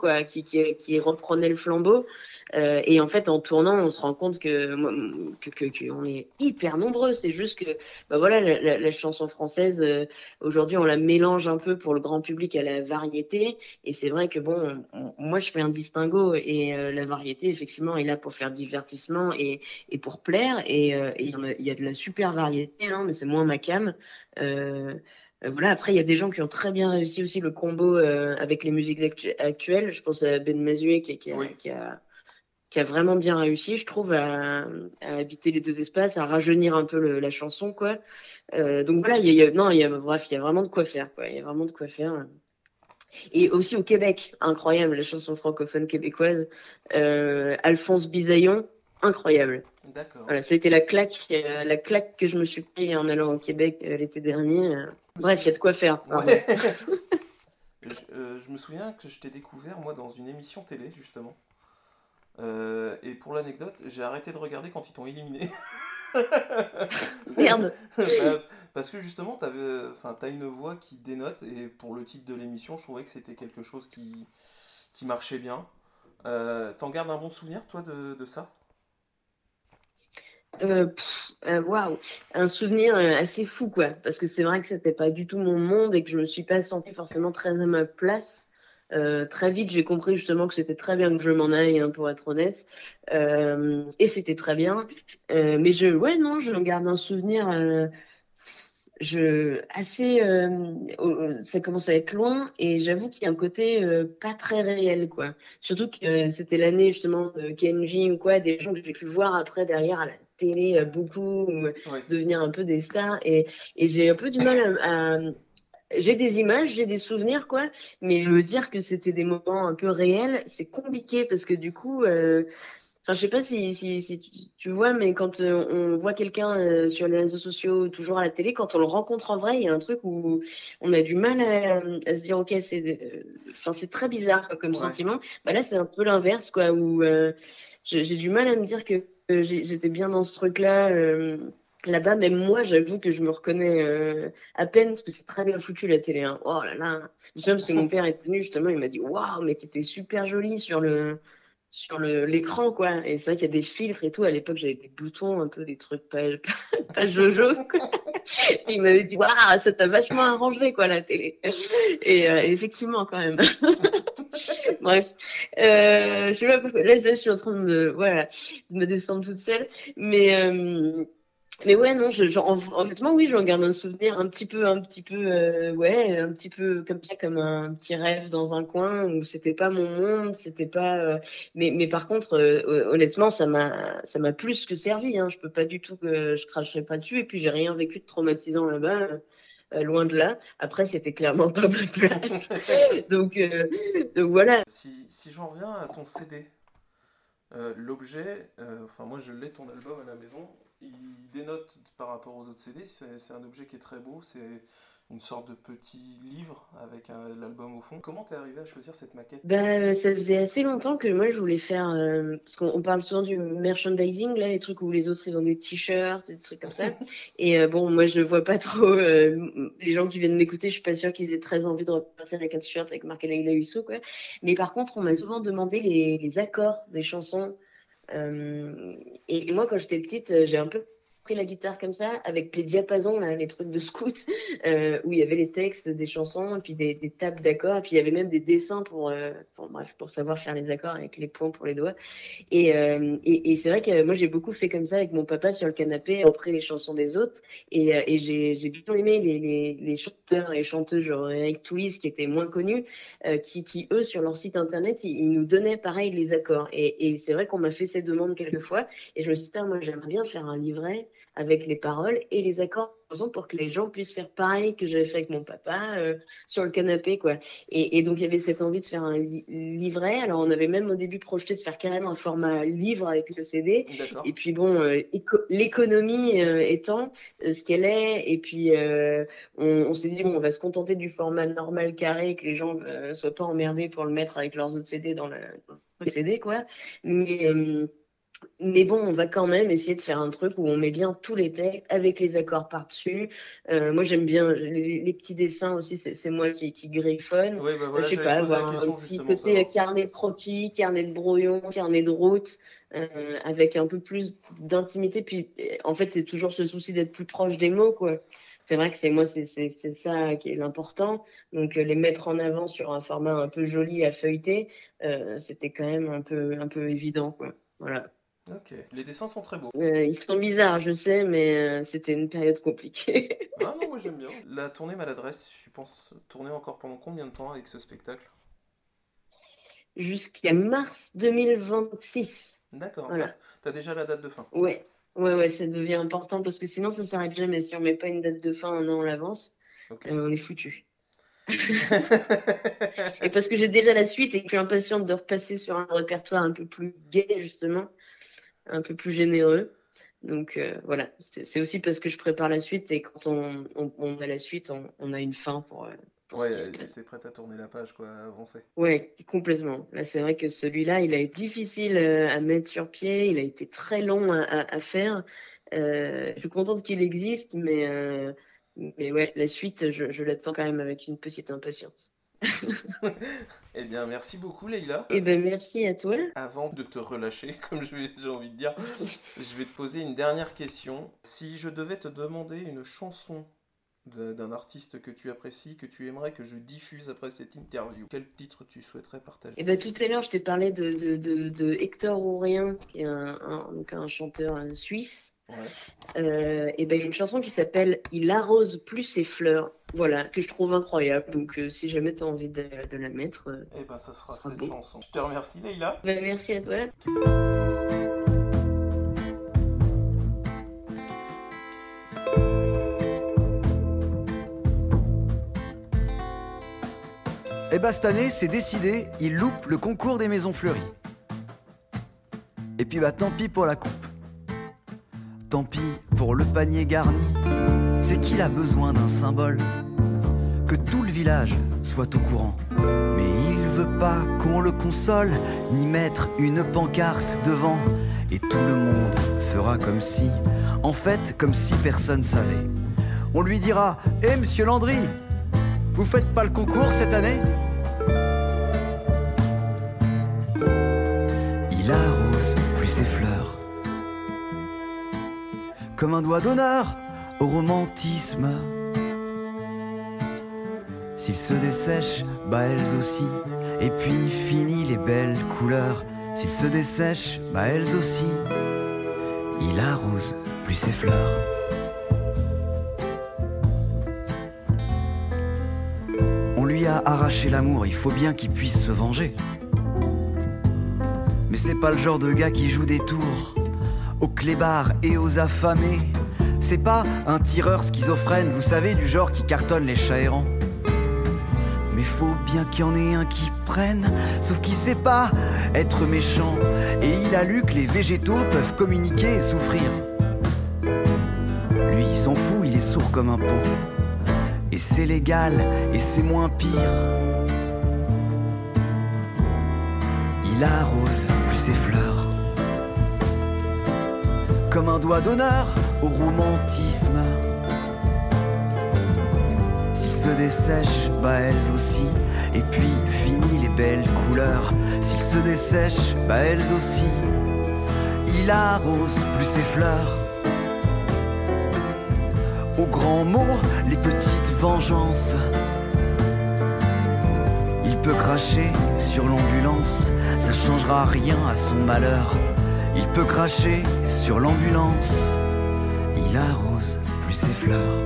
qui, qui reprenait le flambeau. Euh, et en fait, en tournant, on se rend compte que, que, que, que on est hyper nombreux. C'est juste que, bah voilà, la, la, la chanson française, euh, aujourd'hui, on la mélange un peu pour le grand public à la variété. Et c'est vrai que bon, on, moi, je fais un distinguo et euh, la variété, effectivement, est là pour faire divertissement et, et pour plaire. Et euh, il y, y a de la super variété, hein, mais c'est moins ma cam. Euh, Euh, voilà, après, il y a des gens qui ont très bien réussi aussi le combo euh, avec les musiques actu- actuelles. Je pense à Ben Mazué qui, qui, a, Oui. qui, a, qui a vraiment bien réussi, je trouve, à, à habiter les deux espaces, à rajeunir un peu le, la chanson, quoi. Euh, donc voilà, il y a, il y a- non, il y a, bref, il y a vraiment de quoi faire, quoi. Il y a vraiment de quoi faire. Et aussi au Québec, incroyable, la chanson francophone québécoise. Euh, Alphonse Bisaillon, incroyable. D'accord. Voilà, ça a été la claque, euh, la claque que je me suis pris en allant au Québec euh, l'été dernier. Euh. Bref, il y a de quoi faire. pardon. Ouais. je, euh, je me souviens que je t'ai découvert, moi, dans une émission télé, justement. Euh, et pour l'anecdote, j'ai arrêté de regarder quand ils t'ont éliminé. Merde. Bah, parce que justement, t'avais, enfin, t'as une voix qui dénote, et pour le titre de l'émission, je trouvais que c'était quelque chose qui, qui marchait bien. Euh, t'en gardes un bon souvenir, toi, de, de ça? Euh, pff, euh, waouh, un souvenir euh, assez fou, quoi. Parce que c'est vrai que c'était pas du tout mon monde et que je me suis pas sentie forcément très à ma place. Euh, très vite, j'ai compris justement que c'était très bien que je m'en aille, hein, pour être honnête. Euh, et c'était très bien. Euh, mais je, ouais, non, je garde un souvenir. Euh, je assez euh, euh, ça commence à être loin et j'avoue qu'il y a un côté euh, pas très réel, quoi, surtout que euh, c'était l'année justement de Kenji ou quoi, des gens que j'ai pu voir après derrière à la télé, euh, beaucoup, ou, euh, Oui. devenir un peu des stars et, et j'ai un peu du mal à, à- j'ai des images, j'ai des souvenirs, quoi, mais me dire que c'était des moments un peu réels, c'est compliqué parce que du coup, euh, enfin, je sais pas si, si, si tu, tu vois, mais quand euh, on voit quelqu'un euh, sur les réseaux sociaux, toujours à la télé, quand on le rencontre en vrai, il y a un truc où on a du mal à, à se dire, ok, c'est, euh, enfin, c'est très bizarre, quoi, comme Ouais. sentiment. Bah là, c'est un peu l'inverse, quoi, où euh, j'ai j'ai du mal à me dire que euh, j'ai- j'étais bien dans ce truc-là. Euh, là-bas, même moi, j'avoue que je me reconnais euh, à peine parce que c'est très bien foutu la télé, hein. Oh là là. Je me souviens parce que mon père est venu justement, il m'a dit, waouh, mais t'étais super jolie sur le sur le l'écran, quoi. Et c'est vrai qu'il y a des filtres et tout. À l'époque, j'avais des boutons, un peu des trucs pas, pas jojo, quoi. Et il m'avait dit, waouh, ça t'a vachement arrangé, quoi, la télé. Et euh, effectivement, quand même. Bref, euh, je sais pas pourquoi. Là, là, je suis en train de me, voilà, de me descendre toute seule. Mais, euh, mais ouais, non, je, genre, hon- honnêtement, oui, j'en garde un souvenir un petit peu, un petit peu, euh, ouais, un petit peu comme ça, comme un petit rêve dans un coin où c'était pas mon monde, c'était pas. euh, mais, mais par contre, euh, honnêtement, ça m'a, ça m'a plus que servi. Hein, je peux pas du tout que je cracherai pas dessus. Et puis, j'ai rien vécu de traumatisant là-bas. Euh, loin de là. Après, c'était clairement pas ma place. Donc, euh, donc voilà. Si, si j'en reviens à ton C D, euh, l'objet, euh, enfin moi je l'ai ton album à la maison, il dénote par rapport aux autres C D, c'est c'est un objet qui est très beau, c'est une sorte de petit livre avec un- l'album au fond. Comment t'es arrivé à choisir cette maquette? Bah, ça faisait assez longtemps que moi je voulais faire, euh, parce qu'on on parle souvent du merchandising, là, les trucs où les autres ils ont des t-shirts, des trucs comme ça. Et euh, bon, moi je vois pas trop euh, les gens qui viennent m'écouter, je suis pas sûre qu'ils aient très envie de repartir avec un t-shirt avec marqué Leila Husso, quoi. Mais par contre, on m'a souvent demandé les, les accords des chansons. Euh, et, et moi, quand j'étais petite, euh, j'ai un peu pris la guitare comme ça, avec les diapasons, là, les trucs de scout, euh, où il y avait les textes des chansons, et puis des, des tables d'accords, et puis il y avait même des dessins pour, euh, pour, bref, pour savoir faire les accords avec les points pour les doigts. Et, euh, et, et c'est vrai que moi, j'ai beaucoup fait comme ça avec mon papa sur le canapé, après les chansons des autres. Et, euh, et j'ai, j'ai bien aimé les, les, les chanteurs et chanteuses, genre Eric Toulis, qui étaient moins connus, euh, qui, qui, eux, sur leur site internet, ils, ils nous donnaient pareil les accords. Et, et c'est vrai qu'on m'a fait ces demandes quelques fois. Et je me suis dit, putain, moi, j'aimerais bien faire un livret avec les paroles et les accords pour que les gens puissent faire pareil que j'avais fait avec mon papa, euh, sur le canapé, quoi. Et, et donc, il y avait cette envie de faire un li- livret. Alors, on avait même au début projeté de faire carrément un format livre avec le C D. D'accord. Et puis, bon, euh, éco- l'économie euh, étant euh, ce qu'elle est, et puis euh, on, on s'est dit, bon, on va se contenter du format normal carré, que les gens euh, soient pas emmerdés pour le mettre avec leurs autres C D dans le, dans le C D, quoi. Mais, euh, Mais bon, on va quand même essayer de faire un truc où on met bien tous les textes avec les accords par-dessus. Euh, moi, j'aime bien les, les petits dessins aussi, c'est, c'est moi qui, qui griffonne. Oui, bah voilà, Je sais j'allais pas, te poser la avoir un question, petit justement, côté savoir. carnet de croquis, carnet de brouillon, carnet de route, euh, avec un peu plus d'intimité. Puis, euh, en fait, c'est toujours ce souci d'être plus proche des mots, quoi. C'est vrai que c'est moi, c'est, c'est, c'est ça qui est l'important. Donc, euh, les mettre en avant sur un format un peu joli à feuilleter, euh, c'était quand même un peu, un peu évident, quoi. Voilà. Ok, les dessins sont très beaux. Euh, ils sont bizarres, je sais, mais euh, c'était une période compliquée. Ah non, moi j'aime bien. La tournée Maladresse, tu penses tourner encore pendant combien de temps avec ce spectacle? Jusqu'à mars deux mille vingt-six. D'accord. Voilà. Ah, t'as déjà la date de fin. Ouais, ouais, ouais, ça devient important parce que sinon ça s'arrête jamais. Si on met pas une date de fin un an à l'avance, Ok. euh, on est foutu. Et parce que j'ai déjà la suite et que je suis impatiente de repasser sur un répertoire un peu plus gai, justement, un peu plus généreux. Donc euh, voilà, c'est, c'est aussi parce que je prépare la suite et quand on, on, on a la suite, on, on a une fin pour, euh, pour Ouais, ce qui se passe. t'es prête à tourner la page, quoi, à avancer. Ouais, complètement. Là, c'est vrai que celui-là, il a été difficile euh, à mettre sur pied, il a été très long à, à, à faire. Euh, je suis contente qu'il existe, mais, euh, mais ouais, la suite, je, je l'attends quand même avec une petite impatience. Eh bien, merci beaucoup, Leïla. Eh ben, merci à toi. Avant de te relâcher, comme je vais- j'ai envie de dire, je vais te poser une dernière question. Si je devais te demander une chanson de- d'un artiste que tu apprécies, que tu aimerais que je diffuse après cette interview, quel titre tu souhaiterais partager? Eh ben, tout à l'heure, je t'ai parlé de, de, de, de Hector Ourien, qui est un, un, donc un chanteur euh, suisse. Ouais. Euh, et ben, il y a une chanson qui s'appelle Il arrose plus ses fleurs, voilà, que je trouve incroyable. Donc, euh, si jamais tu as envie de, de la mettre, euh, Eh ben, ça sera Ce sera cette beau. chanson. Je te remercie, Leïla. ben, merci à toi. Et bah cette année, c'est décidé, il loupe le concours des maisons fleuries. Et puis bah tant pis pour la coupe. Tant pis pour le panier garni. C'est qu'il a besoin d'un symbole. Que tout le village soit au courant. Mais il veut pas qu'on le console, ni mettre une pancarte devant. Et tout le monde fera comme si, en fait, comme si personne savait. On lui dira, hé hey, monsieur Landry, vous faites pas le concours cette année? Il arrose plus ses fleurs comme un doigt d'honneur au romantisme. S'il se dessèche, bah elles aussi. Et puis fini les belles couleurs. S'il se dessèche, bah elles aussi. Il arrose plus ses fleurs. On lui a arraché l'amour, il faut bien qu'il puisse se venger. Mais c'est pas le genre de gars qui joue des tours aux clébards et aux affamés. C'est pas un tireur schizophrène, vous savez, du genre qui cartonne les chats errants. Mais faut bien qu'il y en ait un qui prenne, sauf qu'il sait pas être méchant. Et il a lu que les végétaux peuvent communiquer et souffrir. Lui, il s'en fout, il est sourd comme un pot. Et c'est légal, et c'est moins pire. Il arrose plus ses fleurs comme un doigt d'honneur au romantisme. S'il se dessèche, bah elles aussi. Et puis fini les belles couleurs. S'il se dessèche, bah elles aussi. Il arrose plus ses fleurs. Aux grands mots, les petites vengeances. Il peut cracher sur l'ambulance, ça changera rien à son malheur. Il peut cracher sur l'ambulance. Il arrose plus ses fleurs.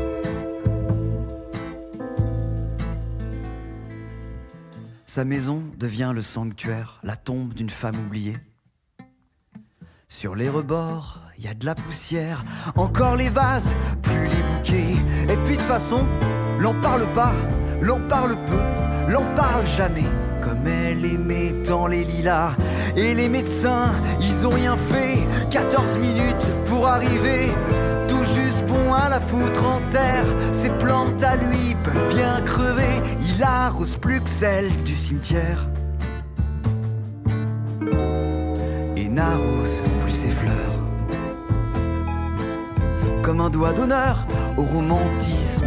Sa maison devient le sanctuaire, la tombe d'une femme oubliée. Sur les rebords, il y a de la poussière, encore les vases, plus les bouquets. Et puis de toute façon, l'on parle pas, l'on parle peu, l'on parle jamais. Comme elle aimait tant les lilas. Et les médecins, ils ont rien fait. quatorze minutes pour arriver tout juste bon à la foutre en terre. Ces plantes à lui peuvent bien crever. Il arrose plus que celles du cimetière. Et n'arrose plus ses fleurs. Comme un doigt d'honneur au romantisme.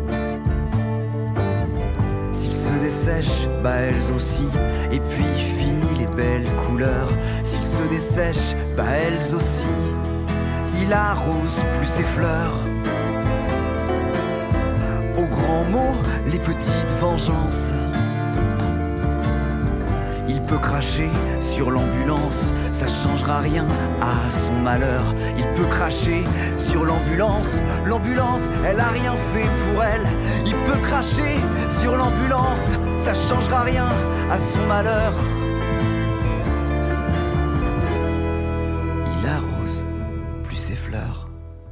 S'il se dessèche, bah elles aussi. Et puis fini les belles couleurs. S'il se dessèche, bah elles aussi. Il arrose plus ses fleurs. Aux grands mots, les petites vengeances. Il peut cracher sur l'ambulance, ça changera rien à son malheur. Il peut cracher sur l'ambulance, l'ambulance, elle a rien fait pour elle. Il peut cracher sur l'ambulance, ça changera rien à son malheur. Il arrose plus ses fleurs.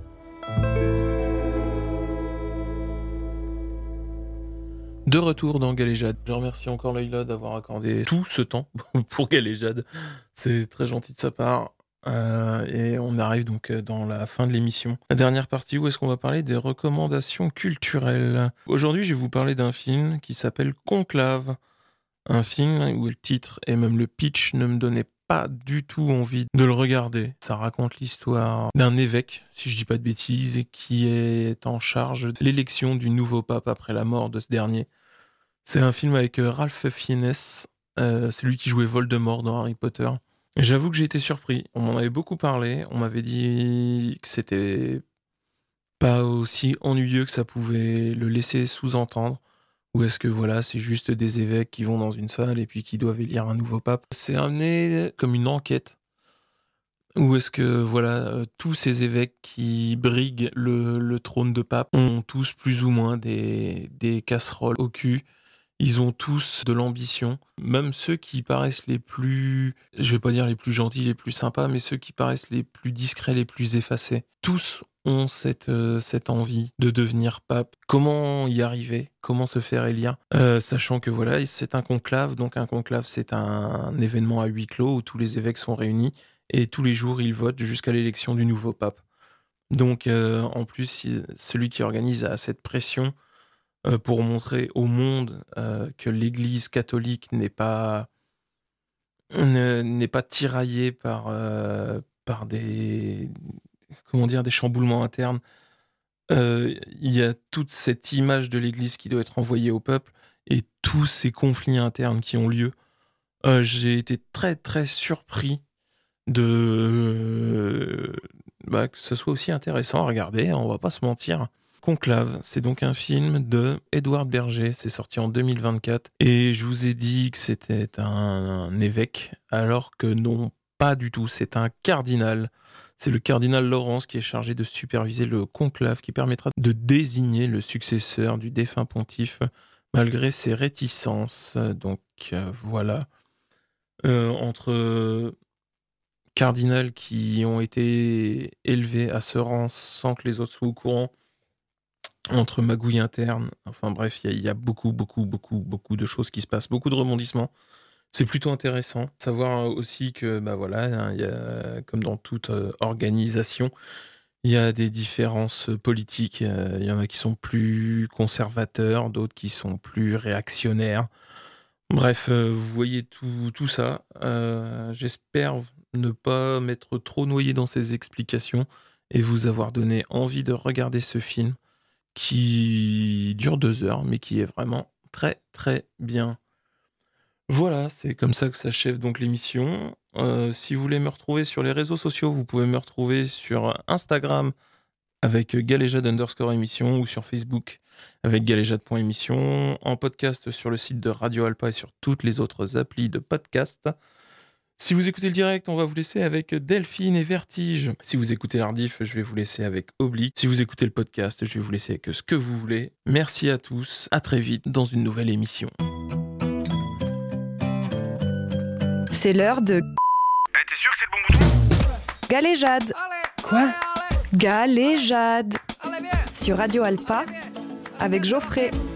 De retour dans Galéjade. Je remercie encore Leïla d'avoir accordé tout ce temps pour Galéjade. C'est très gentil de sa part. Euh, et on arrive donc dans la fin de l'émission. La dernière partie où est-ce qu'on va parler des recommandations culturelles. Aujourd'hui, je vais vous parler d'un film qui s'appelle Conclave. Un film où le titre et même le pitch ne me donnaient pas du tout envie de le regarder. Ça raconte l'histoire d'un évêque, si je dis pas de bêtises, qui est en charge de l'élection du nouveau pape après la mort de ce dernier. C'est un film avec Ralph Fiennes, euh, celui qui jouait Voldemort dans Harry Potter. Et j'avoue que j'ai été surpris. On m'en avait beaucoup parlé. On m'avait dit que c'était pas aussi ennuyeux que ça pouvait le laisser sous-entendre. Ou est-ce que voilà, c'est juste des évêques qui vont dans une salle et puis qui doivent élire un nouveau pape. C'est amené comme une enquête. Ou est-ce que voilà, euh, tous ces évêques qui briguent le, le trône de pape ont tous plus ou moins des, des casseroles au cul. Ils ont tous de l'ambition. Même ceux qui paraissent les plus, je vais pas dire les plus gentils, les plus sympas, mais ceux qui paraissent les plus discrets, les plus effacés. Tous ont cette, euh, cette envie de devenir pape. Comment y arriver ? Comment se faire élire ? euh, Sachant que voilà, c'est un conclave. Donc un conclave, c'est un, un événement à huis clos où tous les évêques sont réunis et tous les jours, ils votent jusqu'à l'élection du nouveau pape. Donc euh, en plus, celui qui organise a cette pression euh, pour montrer au monde euh, que l'Église catholique n'est pas, ne, n'est pas tiraillée par, euh, par des... comment dire, des chamboulements internes. Euh, il y a toute cette image de l'Église qui doit être envoyée au peuple et tous ces conflits internes qui ont lieu. Euh, j'ai été très très surpris de euh, bah, que ce soit aussi intéressant à regarder, on va pas se mentir. Conclave, c'est donc un film de Édouard Berger, c'est sorti en deux mille vingt-quatre et je vous ai dit que c'était un, un évêque alors que non, pas du tout, c'est un cardinal. C'est le cardinal Laurence qui est chargé de superviser le conclave qui permettra de désigner le successeur du défunt pontife malgré ses réticences. Donc euh, voilà. Euh, entre cardinals qui ont été élevés à ce rang sans que les autres soient au courant, entre magouilles internes, enfin bref, il y, y a beaucoup, beaucoup, beaucoup, beaucoup de choses qui se passent, beaucoup de rebondissements. C'est plutôt intéressant. Savoir aussi que, bah voilà, hein, y a, comme dans toute euh, organisation, il y a des différences politiques. Il euh, y en a qui sont plus conservateurs, d'autres qui sont plus réactionnaires. Bref, euh, vous voyez tout, tout ça. Euh, j'espère ne pas m'être trop noyé dans ces explications et vous avoir donné envie de regarder ce film qui dure deux heures, mais qui est vraiment très, très bien. Voilà, c'est comme ça que s'achève donc l'émission. Euh, si vous voulez me retrouver sur les réseaux sociaux, vous pouvez me retrouver sur Instagram avec galéjade underscore émission ou sur Facebook avec galéjade.émission, en podcast sur le site de Radio Alpa et sur toutes les autres applis de podcast. Si vous écoutez le direct, on va vous laisser avec Delphine et Vertige. Si vous écoutez l'Ardif, je vais vous laisser avec Oblique. Si vous écoutez le podcast, je vais vous laisser avec ce que vous voulez. Merci à tous, à très vite dans une nouvelle émission. C'est l'heure de Eh, t'es sûr que c'est le bon bouton ? Galéjade. Quoi ? Galéjade. Sur Radio Alpa avec Geoffrey.